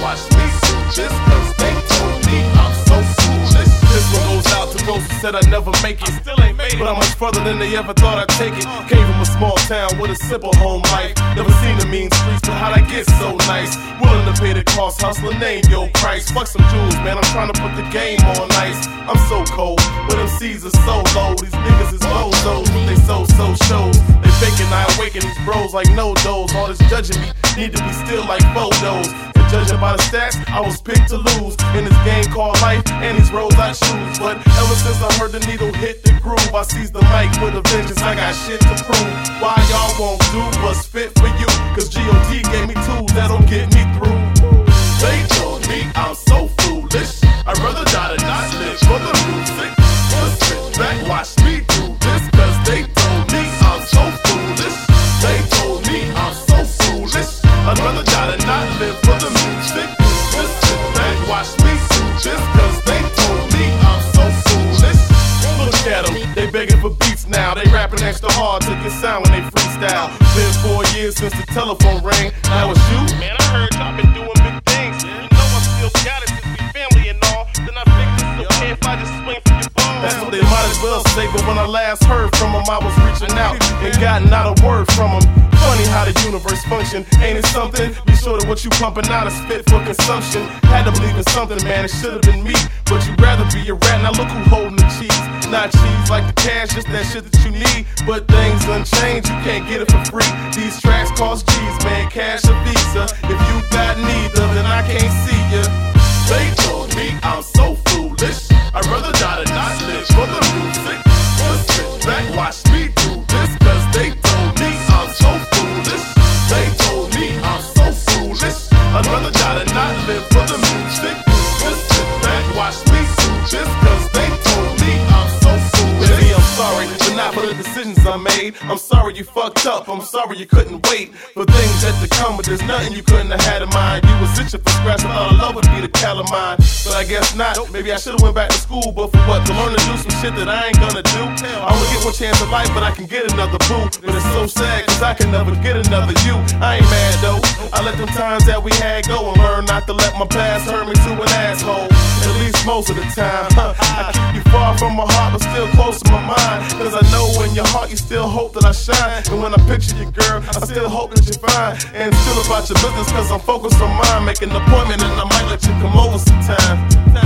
watch me do this, cause they told me I'm so foolish. This one goes out to those who said I'd never make it. Still ain't made it, but I'm much further than they ever thought I'd take it. Came from a small town with a simple home life. Never seen the mean streets, but how'd I get so nice? Willing to pay the cost, hustler, name your price. Fuck some jewels, man, I'm trying to put the game on ice. I'm so cold, but them C's are so low. These niggas is bozos, they so shows. They faking, I awaken these bros like no dos. All this judging me, need to be still like photos. Judging by the stats, I was picked to lose in this game called life and these roads I choose. But ever since I heard the needle hit the groove, I seized the mic with a vengeance. I got shit to prove. Why y'all won't do what's fit for you? Cause G.O.D. gave me tools that'll get me through. They told me I'm so foolish. I'd rather die than not live for the music. Just sit back, watch me do this. Cause they told me I'm so foolish. They told me I'm so foolish. I'd rather die than not live for the music. Just sit back, watch me do this. Cause they told me I'm so foolish. Look at them, they begging for beats now. They rapping extra hard to get sound when they freestyle. Been 4 years since the telephone rang. Now it's you? Man, I heard y'all been doing big things. You know I still got it since we family and all. Then I figured it's okay if I just swing for your balls. That's what they might as well say, but when I last heard from them, I was reaching out and got not a word from them. Funny how the universe function, ain't it something? Be sure that what you pumping out is fit for consumption. Had to believe in something, man, it should've been me. But you'd rather be a rat, now look who holding the cheese. Not cheese like the cash, just that shit that you need. But things unchanged, you can't get it for free. These tracks cost G's, man, cash or Visa. If you got neither, then I can't see ya. They told me I'm so foolish. I'd rather die than not live for the music. Just sit back, watch me do this. Cause they told me I'm so foolish. They told me I'm so foolish. I'd rather die than not live for the music. Just sit back, watch me do this. Cause they told me I'm so foolish. Baby, I'm sorry, but not for the decisions I made. I'm sorry you fucked up, I'm sorry you couldn't wait for things that to come, but there's nothing you couldn't have had in mind. You was itching for scratch, I thought love would be the calamine, but I guess not. Maybe I should've went back to school, but for what? To learn to do some shit that I ain't gonna do. I only get one chance in life, but I can get another boo. But it's so sad, cause I can never get another you. I ain't mad though, I let them times that we had go and learn not to let my past turn me to an asshole. At least most of the time, I keep you far from my heart, but still close to my mind. Cause I know in your heart you still hope that I shine. And when I picture you, girl, I still hope that you're fine. And still about your business, cause I'm focused on mine. Make an appointment and I might let you come over sometime.